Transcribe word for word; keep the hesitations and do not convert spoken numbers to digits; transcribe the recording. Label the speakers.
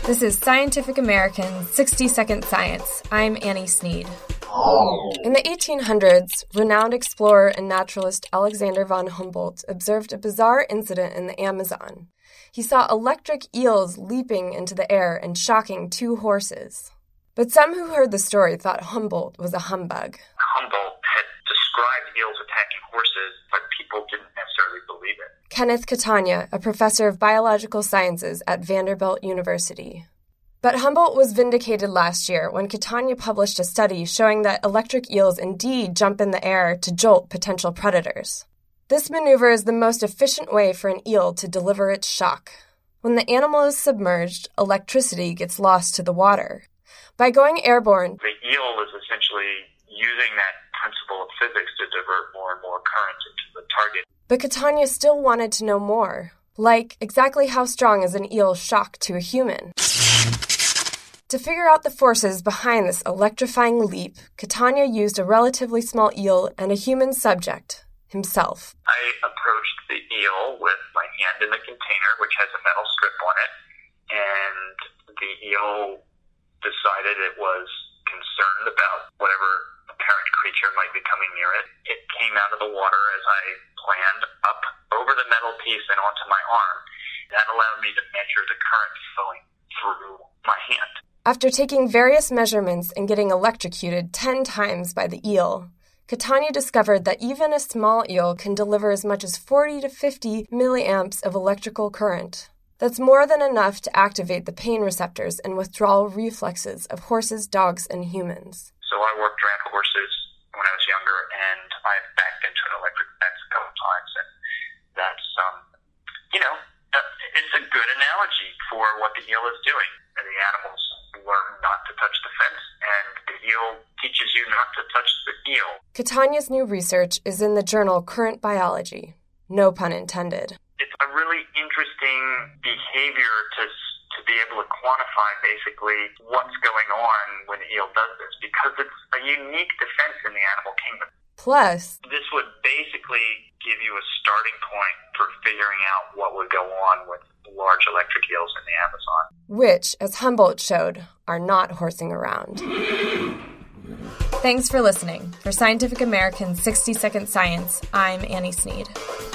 Speaker 1: This is Scientific American's sixty second Science. I'm Annie Sneed. In the eighteen hundreds, renowned explorer and naturalist Alexander von Humboldt observed a bizarre incident in the Amazon. He saw electric eels leaping into the air and shocking two horses. But some who heard the story thought Humboldt was a humbug.
Speaker 2: Humboldt had described eels attacking horses, but people didn't necessarily believe it.
Speaker 1: Kenneth Catania, a professor of biological sciences at Vanderbilt University. But Humboldt was vindicated last year when Catania published a study showing that electric eels indeed jump in the air to jolt potential predators. This maneuver is the most efficient way for an eel to deliver its shock. When the animal is submerged, electricity gets lost to the water. By going airborne,
Speaker 2: the eel is essentially using that principle of physics to divert more and more current into the target.
Speaker 1: But Catania still wanted to know more, like exactly how strong is an eel's shock to a human? To figure out the forces behind this electrifying leap, Catania used a relatively small eel and a human subject, himself.
Speaker 2: I approached the eel with my hand in the container, which has a metal strip on it, and the eel decided it was concerned about whatever apparent creature might be coming near it. It came out of the water as I planned, up over the metal piece and onto my arm. That allowed me to measure the current flowing through my hand.
Speaker 1: After taking various measurements and getting electrocuted ten times by the eel, Catania discovered that even a small eel can deliver as much as forty to fifty milliamps of electrical current. That's more than enough to activate the pain receptors and withdrawal reflexes of horses, dogs, and humans.
Speaker 2: So I worked around horses when I was younger, and I've backed into an electric fence a couple times, and that's, um, you know, it's a good analogy for what the eel is doing. And the animals learn not to touch the fence, and the eel teaches you not to touch the eel.
Speaker 1: Catania's new research is in the journal Current Biology. No pun intended.
Speaker 2: It's a really interesting behavior to to be able to quantify basically what's going on when the eel does this, because it's a unique defense in the animal kingdom.
Speaker 1: Plus,
Speaker 2: this would basically give you a starting point for figuring out what would go on with large electric eels in the Amazon.
Speaker 1: Which, as Humboldt showed, are not horsing around. Thanks for listening. For Scientific American's sixty second Science, I'm Annie Sneed.